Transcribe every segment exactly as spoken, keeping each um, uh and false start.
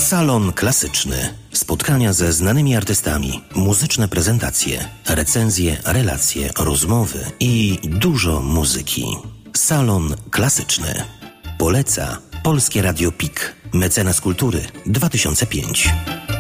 Salon Klasyczny. Spotkania ze znanymi artystami, muzyczne prezentacje, recenzje, relacje, rozmowy i dużo muzyki. Salon Klasyczny. Poleca Polskie Radio P I K. Mecenas Kultury dwa tysiące piąty.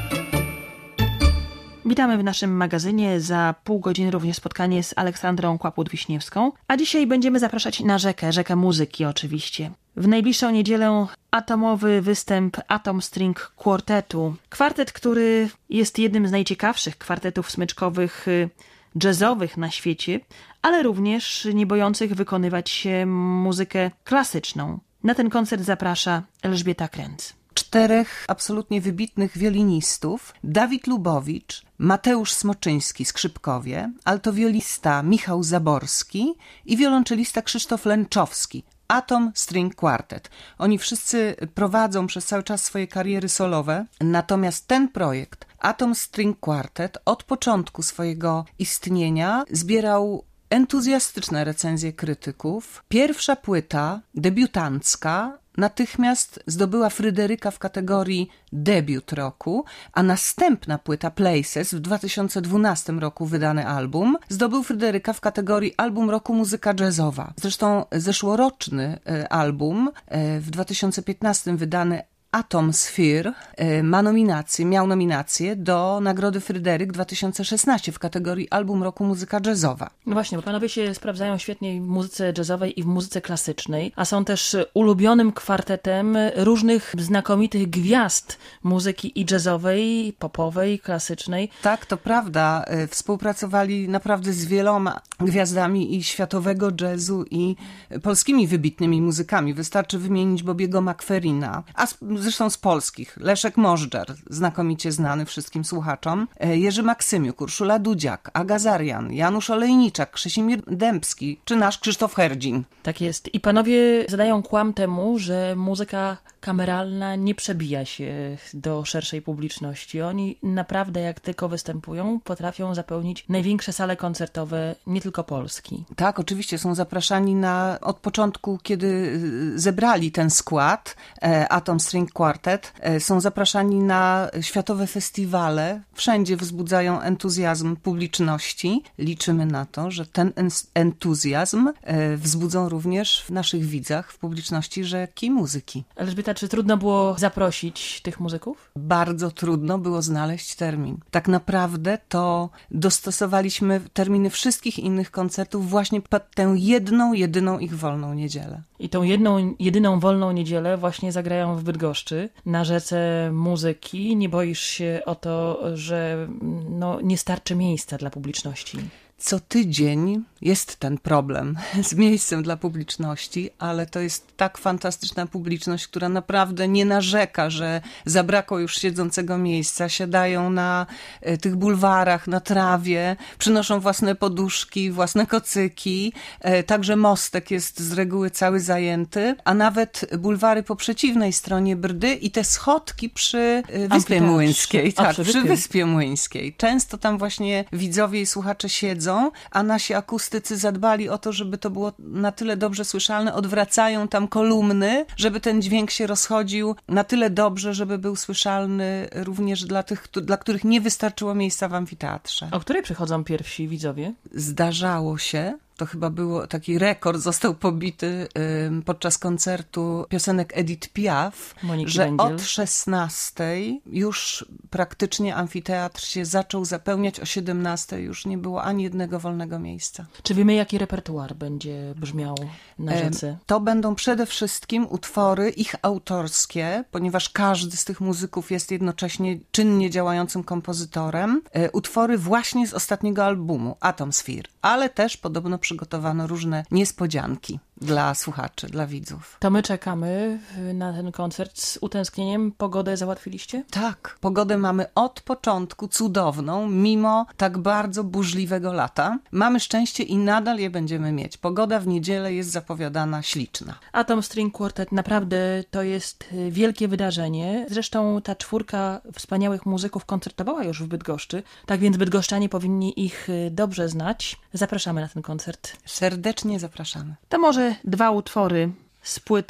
Witamy w naszym magazynie. Za pół godziny również spotkanie z Aleksandrą Kłaput-Wiśniewską. A dzisiaj będziemy zapraszać na rzekę, rzekę muzyki oczywiście. W najbliższą niedzielę atomowy występ Atom String Quartetu. Kwartet, który jest jednym z najciekawszych kwartetów smyczkowych jazzowych na świecie, ale również nie bojących wykonywać się muzykę klasyczną. Na ten koncert zaprasza Elżbieta Kręc. Czterech absolutnie wybitnych wiolinistów: Dawid Lubowicz, Mateusz Smoczyński, skrzypkowie, altowiolista Michał Zaborski i wiolonczelista Krzysztof Lęczowski. Atom String Quartet. Oni wszyscy prowadzą przez cały czas swoje kariery solowe, natomiast ten projekt, Atom String Quartet, od początku swojego istnienia zbierał entuzjastyczne recenzje krytyków. Pierwsza płyta, debiutancka, natychmiast zdobyła Fryderyka w kategorii debiut roku, a następna płyta Places w dwa tysiące dwunastym roku wydany album zdobył Fryderyka w kategorii album roku muzyka jazzowa. Zresztą zeszłoroczny album w dwa tysiące piętnastym wydany Atom Sphere ma nominację, miał nominację do Nagrody Fryderyk dwa tysiące szesnastym w kategorii album roku muzyka jazzowa. No właśnie, bo panowie się sprawdzają świetnie w muzyce jazzowej i w muzyce klasycznej, a są też ulubionym kwartetem różnych znakomitych gwiazd muzyki i jazzowej, i popowej, klasycznej. Tak, to prawda. Współpracowali naprawdę z wieloma gwiazdami i światowego jazzu, i polskimi wybitnymi muzykami. Wystarczy wymienić Bobiego McFerrina, a zresztą z polskich Leszek Możdżer, znakomicie znany wszystkim słuchaczom, Jerzy Maksymiuk, Urszula Dudziak, Aga Zarian, Janusz Olejniczak, Krzysimir Dębski czy nasz Krzysztof Herdzin. Tak jest. I panowie zadają kłam temu, że muzyka kameralna nie przebija się do szerszej publiczności. Oni naprawdę, jak tylko występują, potrafią zapełnić największe sale koncertowe, nie tylko Polski. Tak, oczywiście są zapraszani na, od początku, kiedy zebrali ten skład, Atom String Quartet, są zapraszani na światowe festiwale. Wszędzie wzbudzają entuzjazm publiczności. Liczymy na to, że ten entuzjazm wzbudzą również w naszych widzach, w publiczności rzeki muzyki. Elżbieta, czy trudno było zaprosić tych muzyków? Bardzo trudno było znaleźć termin. Tak naprawdę to dostosowaliśmy terminy wszystkich innych koncertów właśnie pod tę jedną, jedyną ich wolną niedzielę. I tą jedną, jedyną wolną niedzielę właśnie zagrają w Bydgoszczy, na rzece muzyki. Nie boisz się o to, że no, nie starczy miejsca dla publiczności? Co tydzień jest ten problem z miejscem dla publiczności, ale to jest tak fantastyczna publiczność, która naprawdę nie narzeka, że zabrakło już siedzącego miejsca. Siadają na tych bulwarach, na trawie, przynoszą własne poduszki, własne kocyki. Także mostek jest z reguły cały zajęty, a nawet bulwary po przeciwnej stronie Brdy i te schodki przy Wyspie Młyńskiej. Tak, przy, przy Wyspie Młyńskiej. Często tam właśnie widzowie i słuchacze siedzą, a nasi akustycy zadbali o to, żeby to było na tyle dobrze słyszalne, odwracają tam kolumny, żeby ten dźwięk się rozchodził na tyle dobrze, żeby był słyszalny również dla tych, dla których nie wystarczyło miejsca w amfiteatrze. O której przychodzą pierwsi widzowie? Zdarzało się, to chyba było taki rekord, został pobity y, podczas koncertu piosenek Edith Piaf, Moniki że Węgiel. od szesnastej już praktycznie amfiteatr się zaczął zapełniać, o siedemnastej już nie było ani jednego wolnego miejsca. Czy wiemy, jaki repertuar będzie brzmiał na rzece? Y, to będą przede wszystkim utwory ich autorskie, ponieważ każdy z tych muzyków jest jednocześnie czynnie działającym kompozytorem. Y, utwory właśnie z ostatniego albumu, Atom Sphere, ale też podobno przygotowano różne niespodzianki dla słuchaczy, dla widzów. To my czekamy na ten koncert z utęsknieniem. Pogodę załatwiliście? Tak, pogodę mamy od początku cudowną, mimo tak bardzo burzliwego lata. Mamy szczęście i nadal je będziemy mieć. Pogoda w niedzielę jest zapowiadana śliczna. Atom String Quartet naprawdę to jest wielkie wydarzenie. Zresztą ta czwórka wspaniałych muzyków koncertowała już w Bydgoszczy, tak więc bydgoszczanie powinni ich dobrze znać. Zapraszamy na ten koncert. Serdecznie zapraszamy. To może dwa utwory z płyty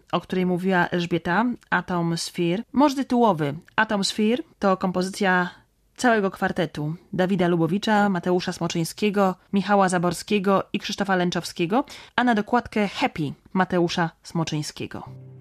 o której mówiła Elżbieta, Atom Sphere. Mocz tytułowy Atom Sphere to kompozycja całego kwartetu Dawida Lubowicza, Mateusza Smoczyńskiego, Michała Zaborskiego i Krzysztofa Lęczowskiego, a na dokładkę Happy Mateusza Smoczyńskiego.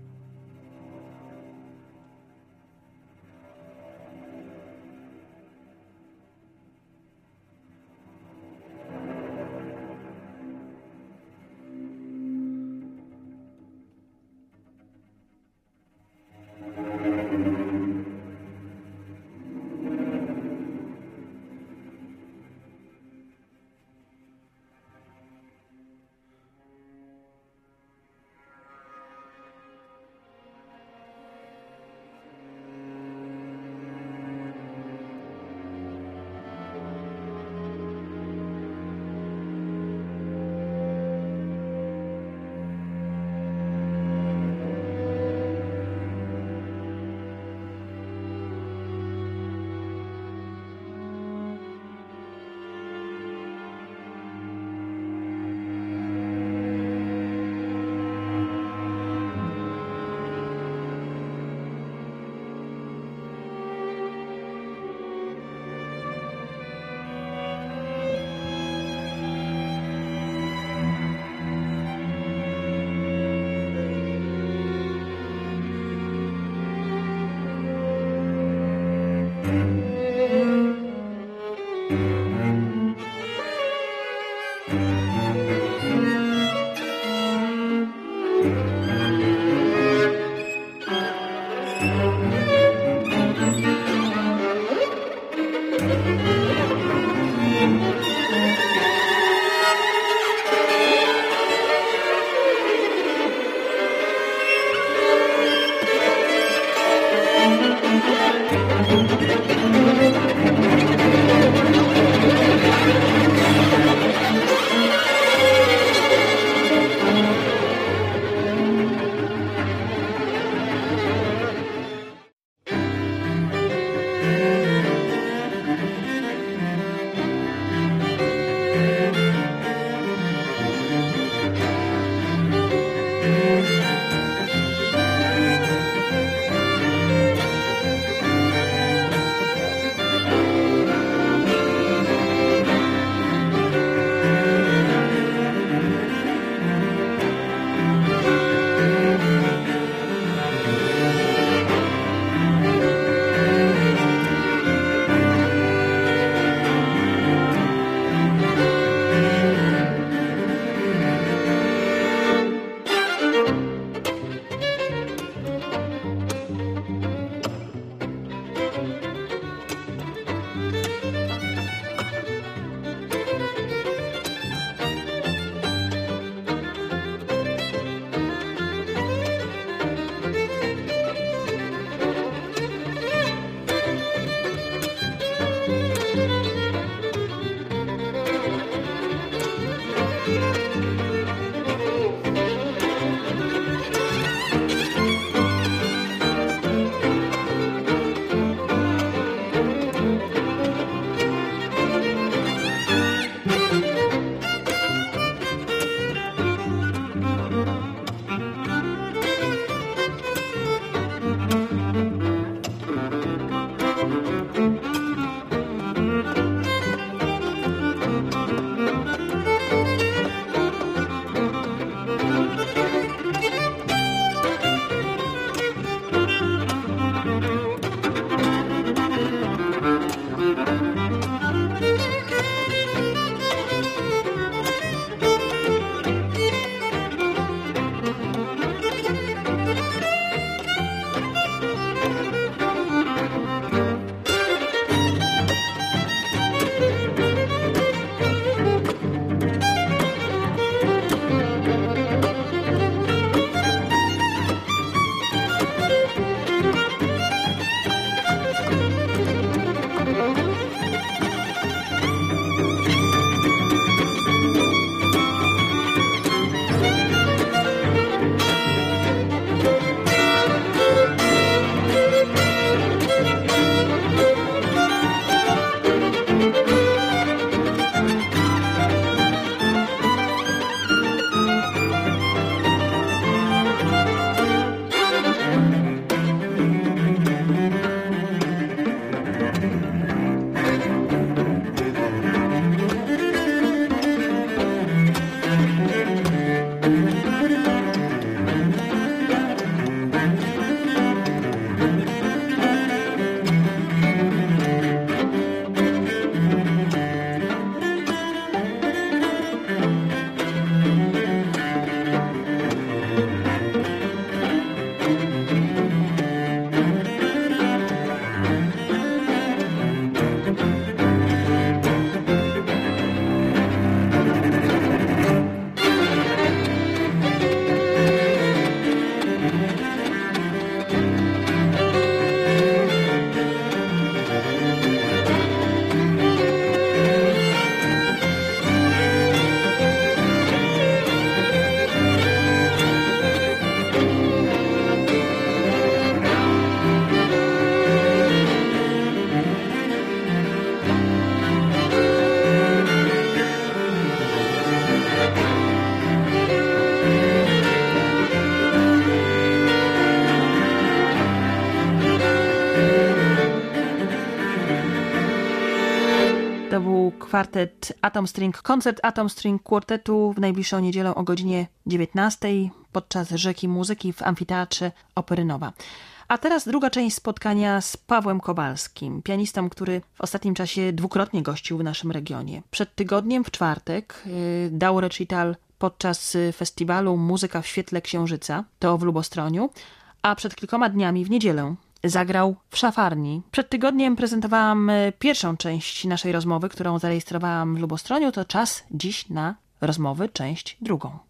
kwartet Atom String, koncert Atom String Quartetu w najbliższą niedzielę o godzinie dziewiętnastej podczas Rzeki Muzyki w Amfiteatrze Opery Nowa. A teraz druga część spotkania z Pawłem Kowalskim, pianistą, który w ostatnim czasie dwukrotnie gościł w naszym regionie. Przed tygodniem w czwartek yy, dał recital podczas festiwalu Muzyka w świetle księżyca, to w Lubostroniu, a przed kilkoma dniami w niedzielę zagrał w Szafarni. Przed tygodniem prezentowałam pierwszą część naszej rozmowy, którą zarejestrowałam w Lubostroniu. To czas dziś na rozmowy, część drugą.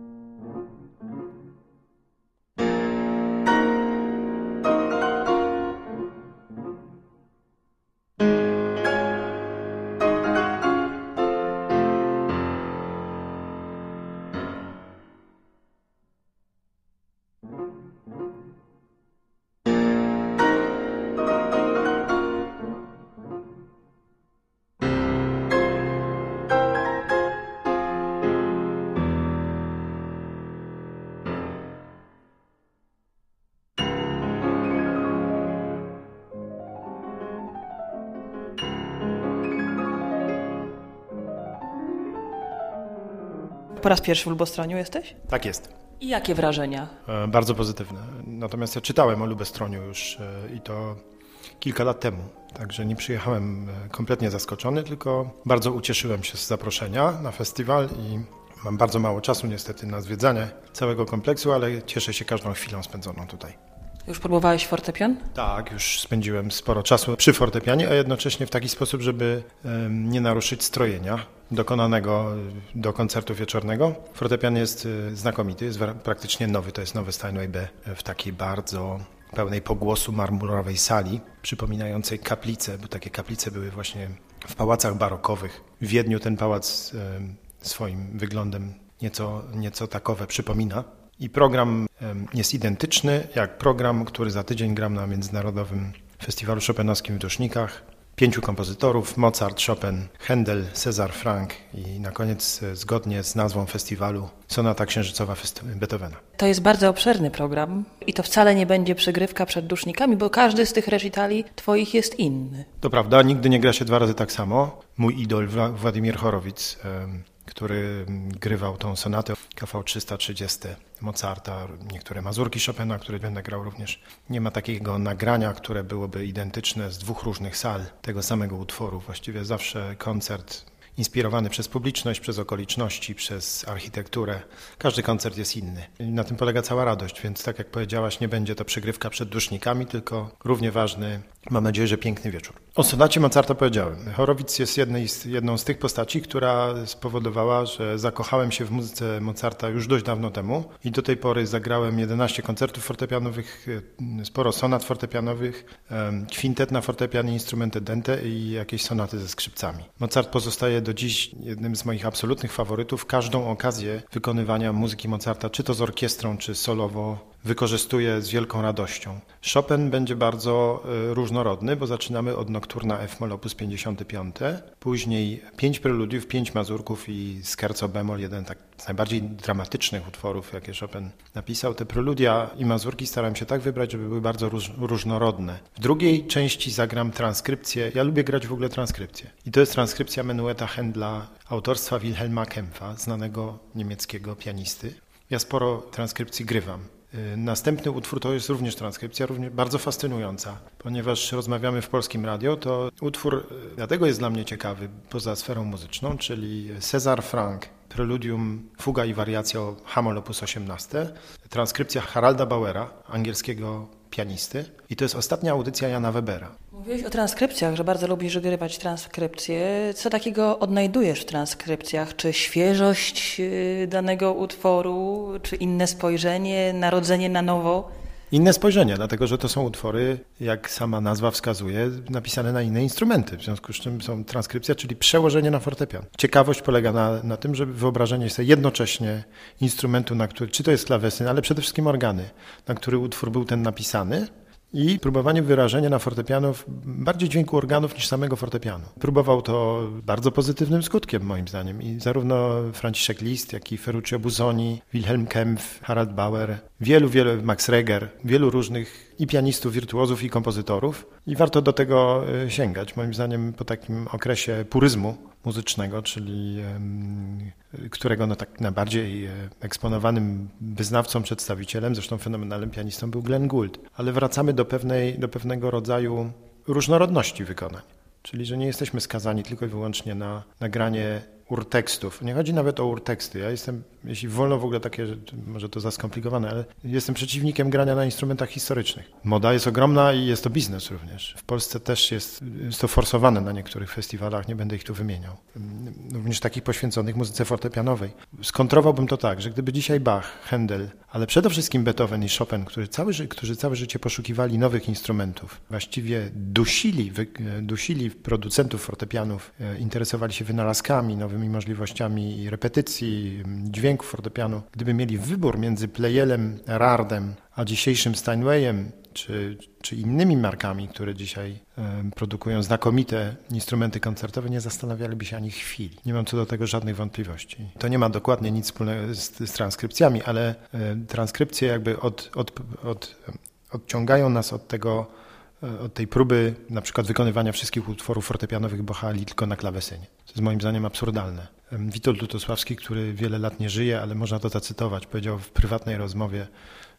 Po raz pierwszy w Lubostroniu jesteś? Tak jest. I jakie wrażenia? E, bardzo pozytywne. Natomiast ja czytałem o Lubostroniu już e, i to kilka lat temu. Także nie przyjechałem kompletnie zaskoczony, tylko bardzo ucieszyłem się z zaproszenia na festiwal i mam bardzo mało czasu niestety na zwiedzanie całego kompleksu, ale cieszę się każdą chwilą spędzoną tutaj. Już próbowałeś fortepian? Tak, już spędziłem sporo czasu przy fortepianie, a jednocześnie w taki sposób, żeby nie naruszyć strojenia dokonanego do koncertu wieczornego. Fortepian jest znakomity, jest praktycznie nowy, to jest nowy Steinway B w takiej bardzo pełnej pogłosu marmurowej sali, przypominającej kaplicę, bo takie kaplice były właśnie w pałacach barokowych. W Wiedniu ten pałac swoim wyglądem nieco, nieco takowe przypomina. I program jest identyczny jak program, który za tydzień gram na Międzynarodowym Festiwalu Chopinowskim w Dusznikach. Pięciu kompozytorów, Mozart, Chopin, Händel, César Franck i na koniec, zgodnie z nazwą festiwalu, sonata księżycowa Beethovena. To jest bardzo obszerny program i to wcale nie będzie przygrywka przed Dusznikami, bo każdy z tych recitali twoich jest inny. To prawda, nigdy nie gra się dwa razy tak samo. Mój idol Władimir Horowicz, który grywał tą sonatę K V trzysta trzydzieści Mozarta, niektóre mazurki Chopina, które będę grał również. Nie ma takiego nagrania, które byłoby identyczne z dwóch różnych sal tego samego utworu. Właściwie zawsze koncert inspirowany przez publiczność, przez okoliczności, przez architekturę. Każdy koncert jest inny. I na tym polega cała radość, więc tak jak powiedziałaś, nie będzie to przygrywka przed Dusznikami, tylko równie ważny, mam nadzieję, że piękny wieczór. O sonacie Mozarta powiedziałem. Horowicz jest jednej z, jedną z tych postaci, która spowodowała, że zakochałem się w muzyce Mozarta już dość dawno temu i do tej pory zagrałem jedenaście koncertów fortepianowych, sporo sonat fortepianowych, kwintet na fortepianie, instrumenty dente i jakieś sonaty ze skrzypcami. Mozart pozostaje do dziś jednym z moich absolutnych faworytów. Każdą okazję wykonywania muzyki Mozarta, czy to z orkiestrą, czy solowo, wykorzystuję z wielką radością. Chopin będzie bardzo y, różnorodny, bo zaczynamy od nokturna F-moll op. pięćdziesiąt pięć, później pięć preludiów, pięć mazurków i scherzo bemol, jeden tak z najbardziej dramatycznych utworów, jakie Chopin napisał. Te preludia i mazurki starałem się tak wybrać, żeby były bardzo róż, różnorodne. W drugiej części zagram transkrypcję. Ja lubię grać w ogóle transkrypcję. I to jest transkrypcja menueta Händla autorstwa Wilhelma Kempfa, znanego niemieckiego pianisty. Ja sporo transkrypcji grywam. Następny utwór to jest również transkrypcja, również bardzo fascynująca, ponieważ rozmawiamy w Polskim Radio, to utwór dlatego jest dla mnie ciekawy poza sferą muzyczną, czyli César Franck, preludium, fuga i wariacja H-moll op. osiemnaście, transkrypcja Haralda Bauera, angielskiego pianisty i to jest ostatnia audycja Jana Webera. Mówiłeś o transkrypcjach, że bardzo lubisz grywać transkrypcje. Co takiego odnajdujesz w transkrypcjach? Czy świeżość danego utworu, czy inne spojrzenie, narodzenie na nowo? Inne spojrzenie, dlatego że to są utwory, jak sama nazwa wskazuje, napisane na inne instrumenty, w związku z czym są transkrypcja, czyli przełożenie na fortepian. Ciekawość polega na, na tym, żeby wyobrażenie sobie jednocześnie instrumentu, na który, czy to jest klawesyn, ale przede wszystkim organy, na który utwór był ten napisany, i próbowanie wyrażenia na fortepianu bardziej dźwięku organów niż samego fortepianu. Próbował to bardzo pozytywnym skutkiem moim zdaniem i zarówno Franciszek Liszt, jak i Ferruccio Busoni, Wilhelm Kempff, Harald Bauer wielu, wielu, Max Reger, wielu różnych i pianistów, wirtuozów i kompozytorów i warto do tego sięgać. Moim zdaniem po takim okresie puryzmu muzycznego, czyli którego no tak najbardziej eksponowanym wyznawcą, przedstawicielem, zresztą fenomenalnym pianistą był Glenn Gould. Ale wracamy do pewnej, do pewnego rodzaju różnorodności wykonań. Czyli, że nie jesteśmy skazani tylko i wyłącznie na nagranie urtekstów. Nie chodzi nawet o urteksty. Ja jestem, jeśli wolno w ogóle takie, może to za skomplikowane, ale jestem przeciwnikiem grania na instrumentach historycznych. Moda jest ogromna i jest to biznes również. W Polsce też jest, jest to forsowane na niektórych festiwalach, nie będę ich tu wymieniał. Również takich poświęconych muzyce fortepianowej. Skontrowałbym to tak, że gdyby dzisiaj Bach, Händel, ale przede wszystkim Beethoven i Chopin, którzy całe, którzy całe życie poszukiwali nowych instrumentów, właściwie dusili, dusili producentów fortepianów, interesowali się wynalazkami, nowymi możliwościami repetycji, dźwięków fortepianu. Gdyby mieli wybór między Pleyelem, Erardem, a dzisiejszym Steinwayem, czy, czy innymi markami, które dzisiaj e, produkują znakomite instrumenty koncertowe, nie zastanawialiby się ani chwili. Nie mam co do tego żadnych wątpliwości. To nie ma dokładnie nic wspólnego z, z transkrypcjami, ale e, transkrypcje jakby od, od, od, odciągają nas od tego, od tej próby na przykład wykonywania wszystkich utworów fortepianowych Bachali tylko na klawesynie. To jest moim zdaniem absurdalne. Witold Lutosławski, który wiele lat nie żyje, ale można to zacytować, powiedział w prywatnej rozmowie,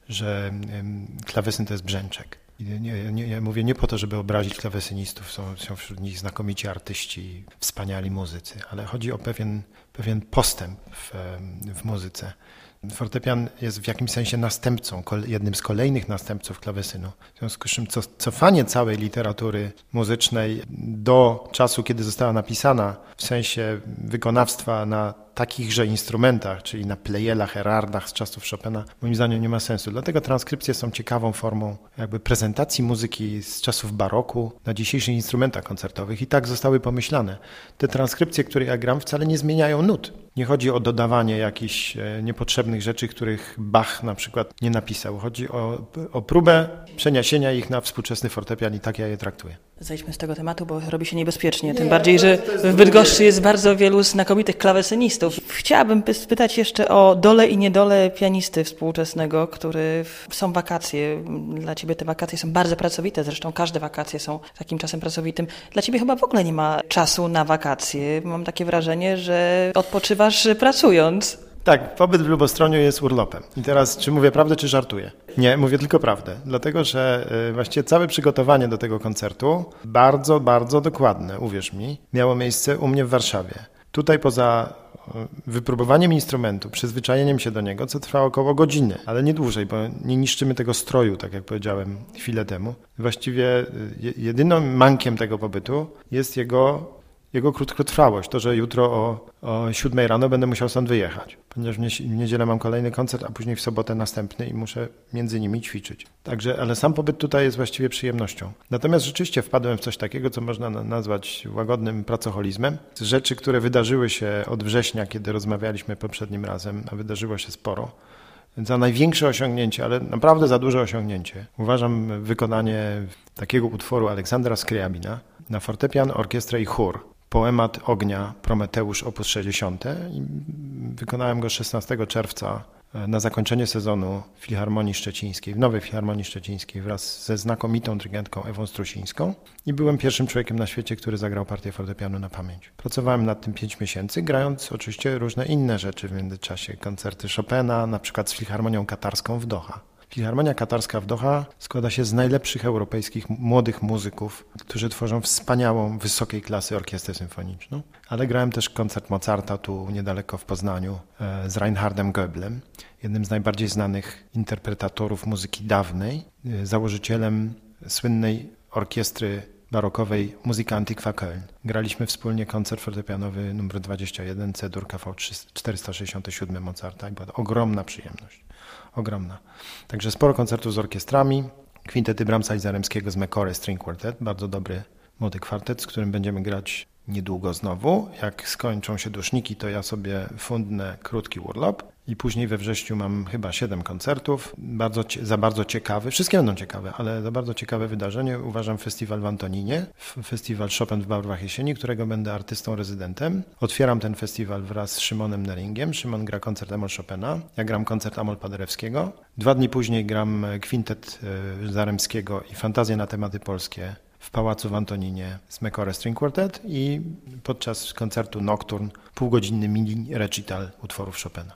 że klawesyn to jest brzęczek. Nie, nie, ja mówię nie po to, żeby obrazić klawesynistów, są, są wśród nich znakomici artyści, wspaniali muzycy, ale chodzi o pewien, pewien postęp w, w muzyce. Fortepian jest w jakimś sensie następcą, jednym z kolejnych następców klawesynu. W związku z czym cofanie całej literatury muzycznej do czasu, kiedy została napisana, w sensie wykonawstwa na takichże instrumentach, czyli na Pleyelach, Erardach z czasów Chopina, moim zdaniem nie ma sensu. Dlatego transkrypcje są ciekawą formą jakby prezentacji muzyki z czasów baroku na dzisiejszych instrumentach koncertowych i tak zostały pomyślane. Te transkrypcje, które ja gram, wcale nie zmieniają nut. Nie chodzi o dodawanie jakichś niepotrzebnych rzeczy, których Bach na przykład nie napisał. Chodzi o, o próbę przeniesienia ich na współczesny fortepian i tak ja je traktuję. Zejdźmy z tego tematu, bo robi się niebezpiecznie. Tym bardziej, że w Bydgoszczy jest bardzo wielu znakomitych klawesynistów. Chciałabym spytać jeszcze o dole i niedole pianisty współczesnego, który są wakacje. Dla ciebie te wakacje są bardzo pracowite, zresztą każde wakacje są takim czasem pracowitym. Dla ciebie chyba w ogóle nie ma czasu na wakacje. Mam takie wrażenie, że odpoczywasz pracując. Tak, pobyt w Lubostroniu jest urlopem. I teraz, czy mówię prawdę, czy żartuję? Nie, mówię tylko prawdę. Dlatego, że właściwie całe przygotowanie do tego koncertu, bardzo, bardzo dokładne, uwierz mi, miało miejsce u mnie w Warszawie. Tutaj poza wypróbowaniem instrumentu, przyzwyczajeniem się do niego, co trwa około godziny, ale nie dłużej, bo nie niszczymy tego stroju, tak jak powiedziałem chwilę temu. Właściwie jedynym mankiem tego pobytu jest jego... Jego krótkotrwałość, to, że jutro o, o siódmej rano będę musiał stąd wyjechać, ponieważ w niedzielę mam kolejny koncert, a później w sobotę następny i muszę między nimi ćwiczyć. Także, ale sam pobyt tutaj jest właściwie przyjemnością. Natomiast rzeczywiście wpadłem w coś takiego, co można nazwać łagodnym pracoholizmem. Rzeczy, które wydarzyły się od września, kiedy rozmawialiśmy poprzednim razem, a wydarzyło się sporo. Za największe osiągnięcie, ale naprawdę za duże osiągnięcie. Uważam wykonanie takiego utworu Aleksandra Skryabina na fortepian, orkiestrę i chór. Poemat ognia Prometeusz op. sześćdziesiąt. I wykonałem go szesnastego czerwca na zakończenie sezonu w Filharmonii Szczecińskiej, w Nowej Filharmonii Szczecińskiej wraz ze znakomitą dyrygentką Ewą Strusińską i byłem pierwszym człowiekiem na świecie, który zagrał partię fortepianu na pamięć. Pracowałem nad tym pięć miesięcy, grając oczywiście różne inne rzeczy w międzyczasie. Koncerty Chopina, na przykład z Filharmonią Katarską w Doha. Filharmonia Katarska w Doha składa się z najlepszych europejskich młodych muzyków, którzy tworzą wspaniałą, wysokiej klasy orkiestrę symfoniczną. Ale grałem też koncert Mozarta tu niedaleko w Poznaniu z Reinhardem Goeblem, jednym z najbardziej znanych interpretatorów muzyki dawnej, założycielem słynnej orkiestry barokowej Muzyka Antiqua Köln. Graliśmy wspólnie koncert fortepianowy numer dwadzieścia jeden C-dur K V czterysta sześćdziesiąt siedem Mozarta i była to ogromna przyjemność. Ogromna. Także sporo koncertów z orkiestrami, kwintety Brahmsa i Zaremskiego z Mecore String Quartet, bardzo dobry młody kwartet, z którym będziemy grać niedługo znowu. Jak skończą się duszniki, to ja sobie fundnę krótki urlop I później we wrześniu mam chyba siedem koncertów, bardzo, za bardzo ciekawy, wszystkie będą ciekawe, ale za bardzo ciekawe wydarzenie uważam festiwal w Antoninie, festiwal Chopin w barwach jesieni, którego będę artystą rezydentem. Otwieram ten festiwal wraz z Szymonem Neringiem. Szymon gra koncert Amol Chopina, ja gram koncert Amol Paderewskiego. Dwa dni później gram kwintet Zaremskiego i fantazje na tematy polskie w Pałacu w Antoninie z Mekore String Quartet i podczas koncertu Nocturne półgodzinny mini recital utworów Chopina.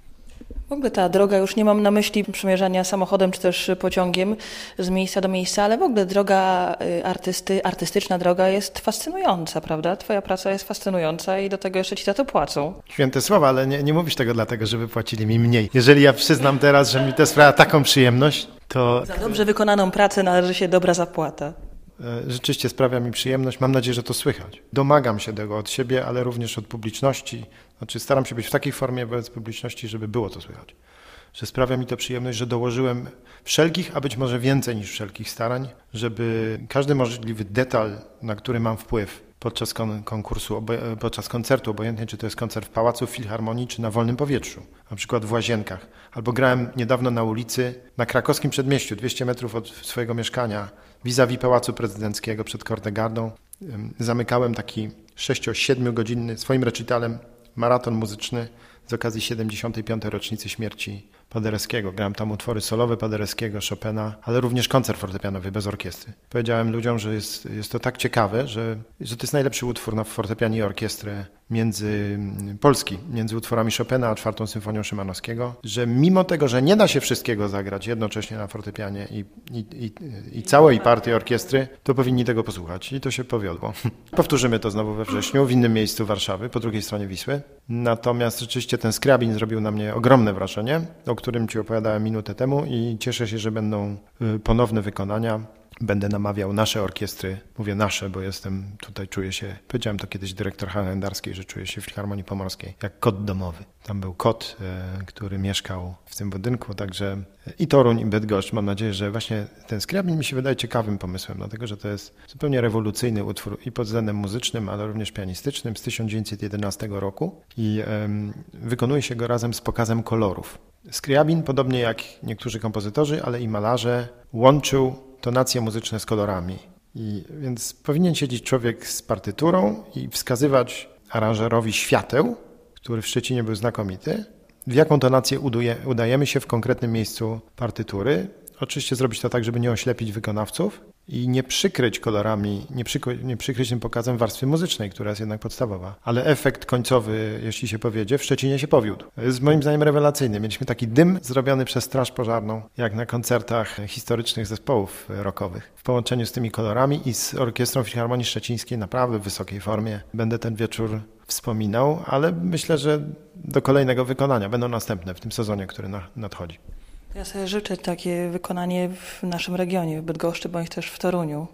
W ogóle ta droga, już nie mam na myśli przemierzania samochodem czy też pociągiem z miejsca do miejsca, ale w ogóle droga artysty, artystyczna droga jest fascynująca, prawda? Twoja praca jest fascynująca i do tego jeszcze ci za to płacą. Święte słowa, ale nie, nie mówisz tego dlatego, żeby płacili mi mniej. Jeżeli ja przyznam teraz, że mi to sprawia taką przyjemność, to... Za dobrze wykonaną pracę należy się dobra zapłata. Rzeczywiście sprawia mi przyjemność. Mam nadzieję, że to słychać. Domagam się tego od siebie, ale również od publiczności. Znaczy staram się być w takiej formie wobec publiczności, żeby było to słychać. Że sprawia mi to przyjemność, że dołożyłem wszelkich, a być może więcej niż wszelkich starań, żeby każdy możliwy detal, na który mam wpływ podczas kon- konkursu, podczas koncertu, obojętnie czy to jest koncert w Pałacu, w Filharmonii, czy na wolnym powietrzu, na przykład w Łazienkach. Albo grałem niedawno na ulicy, na krakowskim przedmieściu, dwieście metrów od swojego mieszkania, vis-a-vis Pałacu Prezydenckiego przed Kortegardą. Zamykałem taki sześcio-siedmiogodzinny swoim recitalem maraton muzyczny z okazji siedemdziesiątej piątej rocznicy śmierci Paderewskiego. Grałem tam utwory solowe Paderewskiego, Chopina, ale również koncert fortepianowy bez orkiestry. Powiedziałem ludziom, że jest, jest to tak ciekawe, że, że to jest najlepszy utwór na fortepianie i orkiestrę między Polski, między utworami Chopina a czwartą symfonią Szymanowskiego, że mimo tego, że nie da się wszystkiego zagrać jednocześnie na fortepianie i, i, i, i całej partii orkiestry, to powinni tego posłuchać i to się powiodło. Powtórzymy to znowu we wrześniu, w innym miejscu Warszawy, po drugiej stronie Wisły. Natomiast rzeczywiście ten Scriabin zrobił na mnie ogromne wrażenie, o którym Ci opowiadałem minutę temu i cieszę się, że będą ponowne wykonania. Będę namawiał nasze orkiestry, mówię nasze, bo jestem, tutaj czuję się, powiedziałem to kiedyś dyrektor Halendarskiej, że czuję się w Filharmonii Pomorskiej jak kot domowy. Tam był kot, e, który mieszkał w tym budynku, także i Toruń, i Bydgoszcz. Mam nadzieję, że właśnie ten Scriabin mi się wydaje ciekawym pomysłem, dlatego że to jest zupełnie rewolucyjny utwór i pod względem muzycznym, ale również pianistycznym z tysiąc dziewięćset jedenastego roku i e, wykonuje się go razem z pokazem kolorów. Scriabin, podobnie jak niektórzy kompozytorzy, ale i malarze, łączył tonacje muzyczne z kolorami. I więc powinien siedzieć człowiek z partyturą i wskazywać aranżerowi świateł, który w Szczecinie był znakomity, w jaką tonację uduje, udajemy się w konkretnym miejscu partytury. Oczywiście zrobić to tak, żeby nie oślepić wykonawców i nie przykryć kolorami, nie, przykry, nie przykryć tym pokazem warstwy muzycznej, która jest jednak podstawowa. Ale efekt końcowy, jeśli się powiedzie, w Szczecinie się powiódł. Jest moim zdaniem rewelacyjny. Mieliśmy taki dym zrobiony przez straż pożarną, jak na koncertach historycznych zespołów rockowych. W połączeniu z tymi kolorami i z Orkiestrą Filharmonii Szczecińskiej naprawdę w wysokiej formie. Będę ten wieczór wspominał, ale myślę, że do kolejnego wykonania będą następne w tym sezonie, który nadchodzi. Ja sobie życzę takie wykonanie w naszym regionie, w Bydgoszczy, bądź też w Toruniu.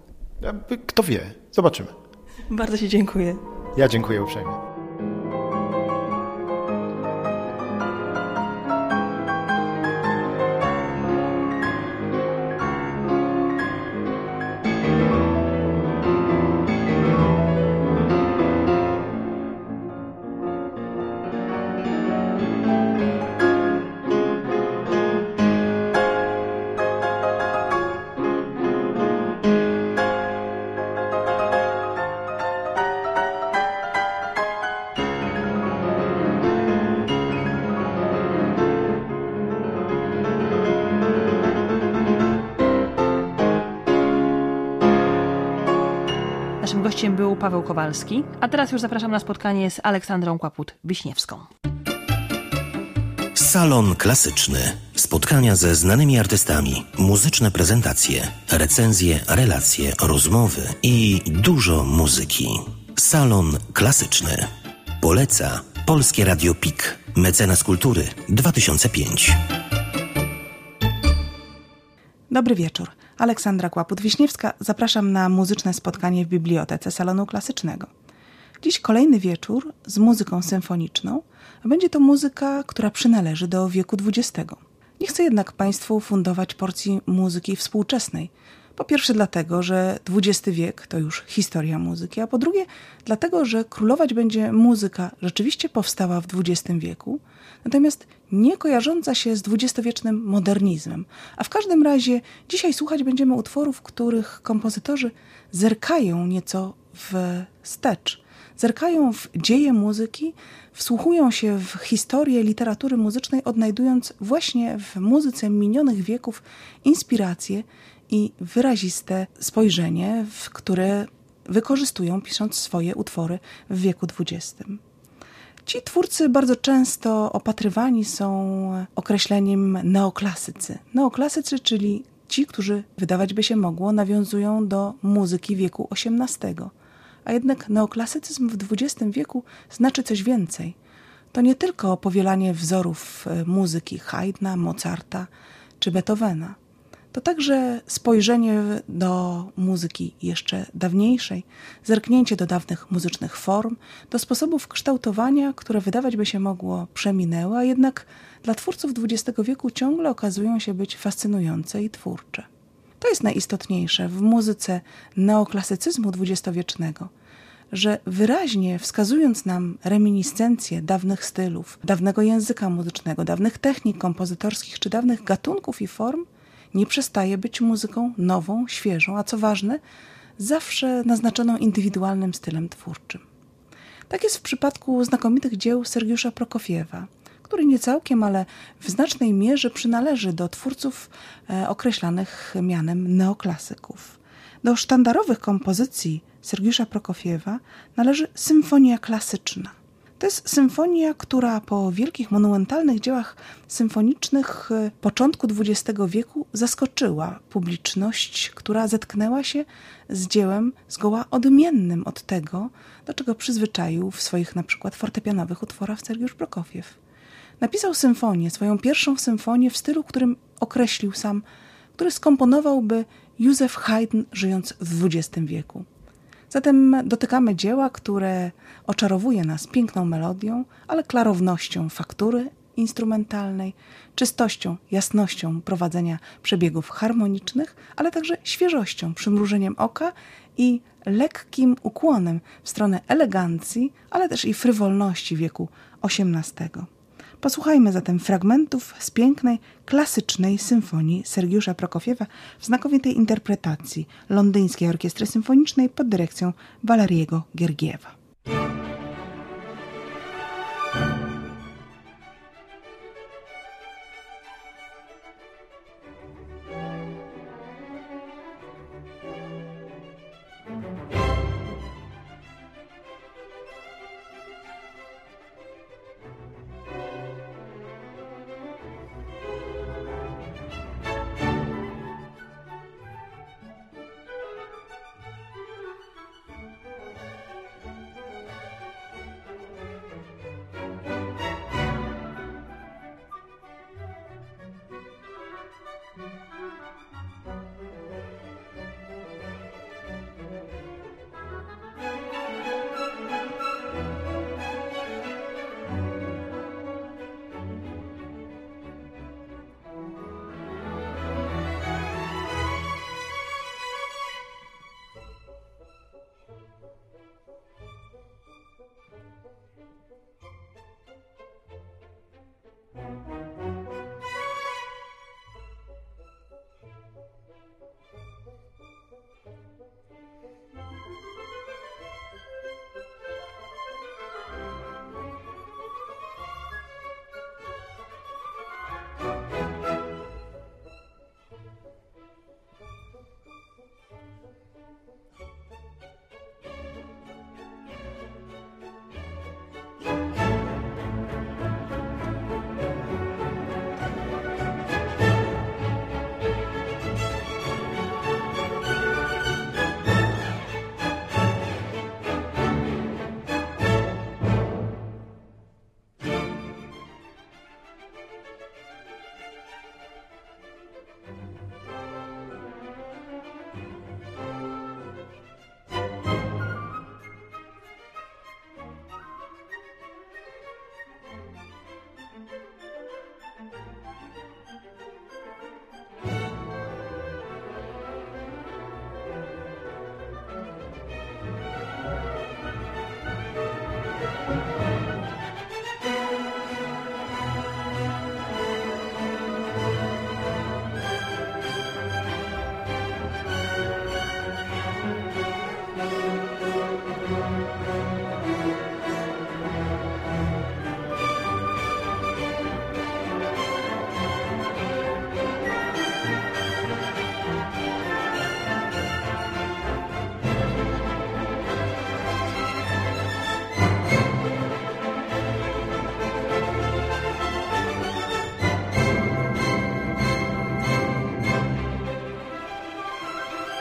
Kto wie? Zobaczymy. Bardzo Ci dziękuję. Ja dziękuję uprzejmie. Naszym gościem był Paweł Kowalski, a teraz już zapraszam na spotkanie z Aleksandrą Kłaput-Wiśniewską. Salon Klasyczny. Spotkania ze znanymi artystami, muzyczne prezentacje, recenzje, relacje, rozmowy i dużo muzyki. Salon Klasyczny. Poleca Polskie Radio P I K. Mecenas Kultury dwa tysiące piąty. Dobry wieczór. Aleksandra Kłaput-Wiśniewska. Zapraszam na muzyczne spotkanie w Bibliotece Salonu Klasycznego. Dziś kolejny wieczór z muzyką symfoniczną, a będzie to muzyka, która przynależy do wieku dwudziestego. Nie chcę jednak Państwu fundować porcji muzyki współczesnej. Po pierwsze dlatego, że dwudziesty wiek to już historia muzyki, a po drugie dlatego, że królować będzie muzyka rzeczywiście powstała w dwudziestym wieku, natomiast nie kojarząca się z dwudziestowiecznym modernizmem. A w każdym razie dzisiaj słuchać będziemy utworów, których kompozytorzy zerkają nieco wstecz. Zerkają w dzieje muzyki, wsłuchują się w historię literatury muzycznej, odnajdując właśnie w muzyce minionych wieków inspiracje i wyraziste spojrzenie, w które wykorzystują, pisząc swoje utwory w wieku dwudziestym. Ci twórcy bardzo często opatrywani są określeniem neoklasycy. Neoklasycy, czyli ci, którzy, wydawać by się mogło, nawiązują do muzyki wieku osiemnastego. A jednak neoklasycyzm w dwudziestym wieku znaczy coś więcej. To nie tylko powielanie wzorów muzyki Haydna, Mozarta czy Beethovena. To także spojrzenie do muzyki jeszcze dawniejszej, zerknięcie do dawnych muzycznych form, do sposobów kształtowania, które wydawać by się mogło przeminęły, a jednak dla twórców dwudziestego wieku ciągle okazują się być fascynujące i twórcze. To jest najistotniejsze w muzyce neoklasycyzmu dwudziestowiecznego, że wyraźnie wskazując nam reminiscencje dawnych stylów, dawnego języka muzycznego, dawnych technik kompozytorskich czy dawnych gatunków i form, nie przestaje być muzyką nową, świeżą, a co ważne, zawsze naznaczoną indywidualnym stylem twórczym. Tak jest w przypadku znakomitych dzieł Sergiusza Prokofiewa, który nie całkiem, ale w znacznej mierze przynależy do twórców e, określanych mianem neoklasyków. Do sztandarowych kompozycji Sergiusza Prokofiewa należy symfonia klasyczna. To jest symfonia, która po wielkich, monumentalnych dziełach symfonicznych początku dwudziestego wieku zaskoczyła publiczność, która zetknęła się z dziełem zgoła odmiennym od tego, do czego przyzwyczaił w swoich na przykład fortepianowych utworach Sergiusz Prokofiew. Napisał symfonię, swoją pierwszą symfonię w stylu, którym określił sam, który skomponowałby Józef Haydn, żyjąc w dwudziestym wieku. Zatem dotykamy dzieła, które oczarowuje nas piękną melodią, ale klarownością faktury instrumentalnej, czystością, jasnością prowadzenia przebiegów harmonicznych, ale także świeżością, przymrużeniem oka i lekkim ukłonem w stronę elegancji, ale też i frywolności wieku osiemnastego. Posłuchajmy zatem fragmentów z pięknej, klasycznej symfonii Sergiusza Prokofiewa w znakomitej interpretacji Londyńskiej Orkiestry Symfonicznej pod dyrekcją Waleriego Gergiewa.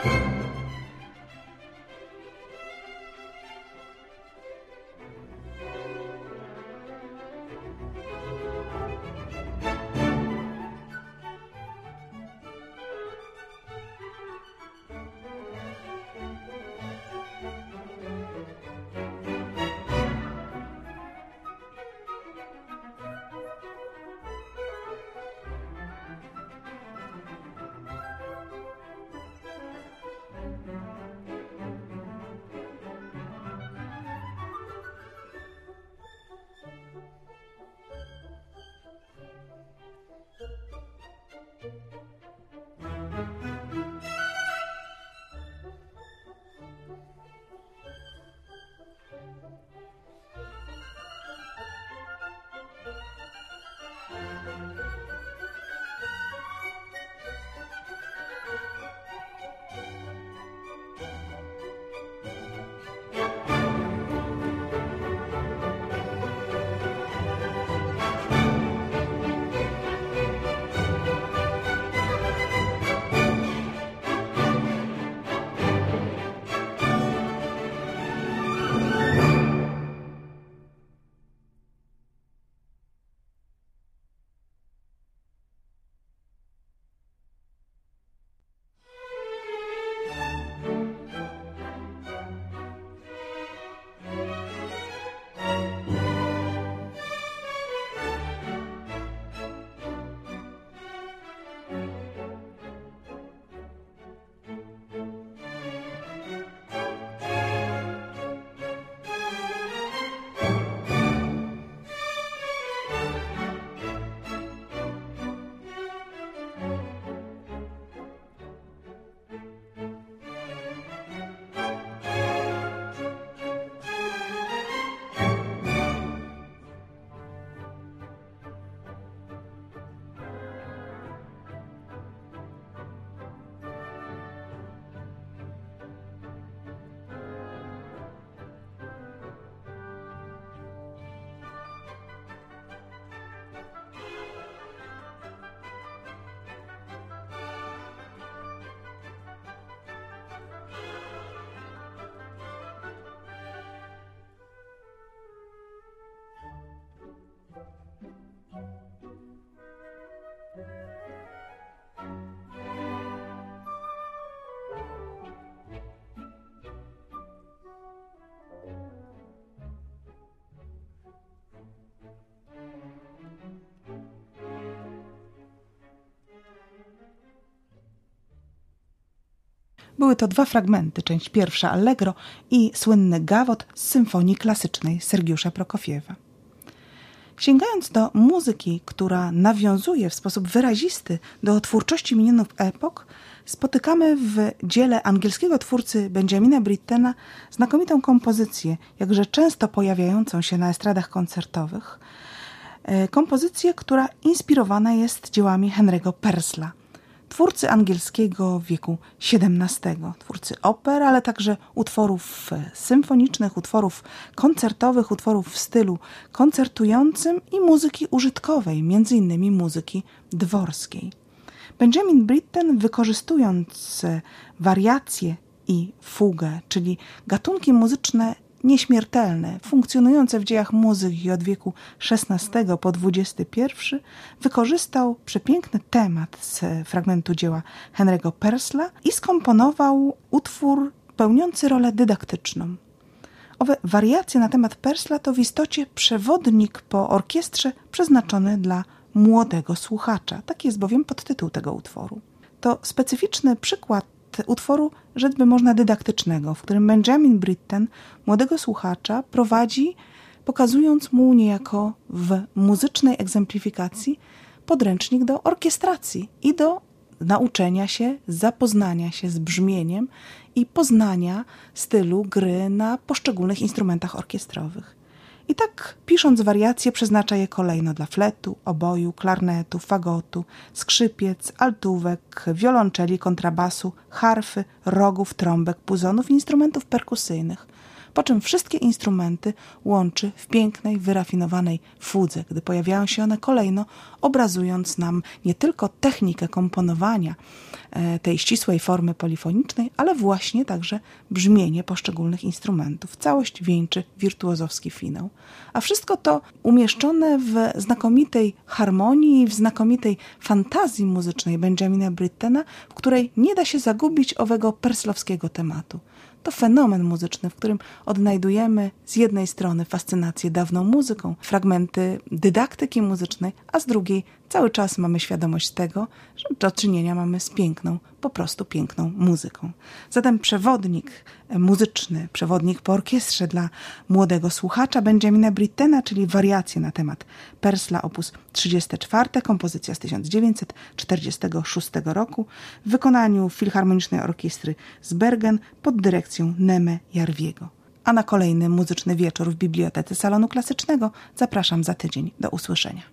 Były to dwa fragmenty, część pierwsza Allegro i słynny gawot z symfonii klasycznej Sergiusza Prokofiewa. Sięgając do muzyki, która nawiązuje w sposób wyrazisty do twórczości minionych epok, spotykamy w dziele angielskiego twórcy Benjamina Brittena znakomitą kompozycję, jakże często pojawiającą się na estradach koncertowych. Kompozycję, która inspirowana jest dziełami Henry'ego Purcella, twórcy angielskiego wieku siedemnastego, twórcy oper, ale także utworów symfonicznych, utworów koncertowych, utworów w stylu koncertującym i muzyki użytkowej, między innymi muzyki dworskiej. Benjamin Britten, wykorzystując wariacje i fugę, czyli gatunki muzyczne nieśmiertelne, funkcjonujące w dziejach muzyki od wieku szesnastego po dwudziesty pierwszy, wykorzystał przepiękny temat z fragmentu dzieła Henry'ego Purcella i skomponował utwór pełniący rolę dydaktyczną. Owe wariacje na temat Purcella to w istocie przewodnik po orkiestrze przeznaczony dla młodego słuchacza. Taki jest bowiem podtytuł tego utworu. To specyficzny przykład utworu, rzecz by można dydaktycznego, w którym Benjamin Britten młodego słuchacza prowadzi, pokazując mu niejako w muzycznej egzemplifikacji podręcznik do orkiestracji i do nauczenia się, zapoznania się z brzmieniem i poznania stylu gry na poszczególnych instrumentach orkiestrowych. I tak, pisząc wariacje, przeznacza je kolejno dla fletu, oboju, klarnetu, fagotu, skrzypiec, altówek, wiolonczeli, kontrabasu, harfy, rogów, trąbek, puzonów i instrumentów perkusyjnych. po czym wszystkie instrumenty łączy w pięknej, wyrafinowanej fudze, gdy pojawiają się one kolejno, obrazując nam nie tylko technikę komponowania tej ścisłej formy polifonicznej, ale właśnie także brzmienie poszczególnych instrumentów. Całość wieńczy wirtuozowski finał. A wszystko to umieszczone w znakomitej harmonii, w znakomitej fantazji muzycznej Benjamina Brittena, w której nie da się zagubić owego perslowskiego tematu. To fenomen muzyczny, w którym odnajdujemy z jednej strony fascynację dawną muzyką, fragmenty dydaktyki muzycznej, a z drugiej cały czas mamy świadomość tego, że do czynienia mamy z piękną, po prostu piękną muzyką. Zatem przewodnik muzyczny, przewodnik po orkiestrze dla młodego słuchacza Benjamina Brittena, czyli wariacje na temat Persla op. trzydzieste czwarte, kompozycja z tysiąc dziewięćset czterdziestego szóstego roku w wykonaniu Filharmonicznej Orkiestry z Bergen pod dyrekcją Neme Jarwiego. A na kolejny muzyczny wieczór w Bibliotece Salonu Klasycznego zapraszam za tydzień. Do usłyszenia.